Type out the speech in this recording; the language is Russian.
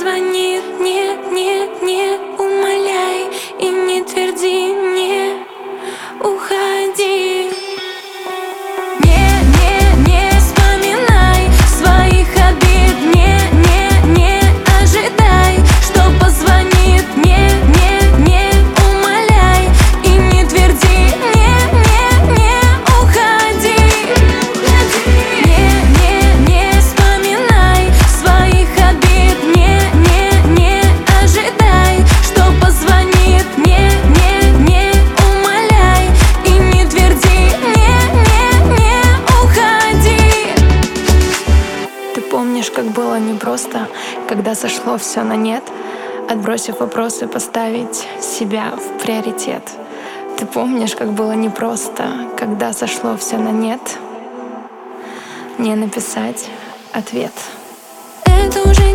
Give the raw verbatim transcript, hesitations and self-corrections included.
позвонит, нет, нет, не умоляй и не тверди мне, уходи. Не, не, не вспоминай своих обид, не, не, не ожидай, что позвонит, не, не, не умоляй и не тверди, не, не, не уходи. Не, не, не вспоминай своих обид, не, не, не ожидай, что позвонит, не, не, не умоляй и не тверди, не, не, не уходи. Ты помнишь, как было непросто, когда сошло все на нет, отбросив вопросы, поставить себя в приоритет. Ты помнишь, как было непросто, когда сошло все на нет, не написать ответ. Это уже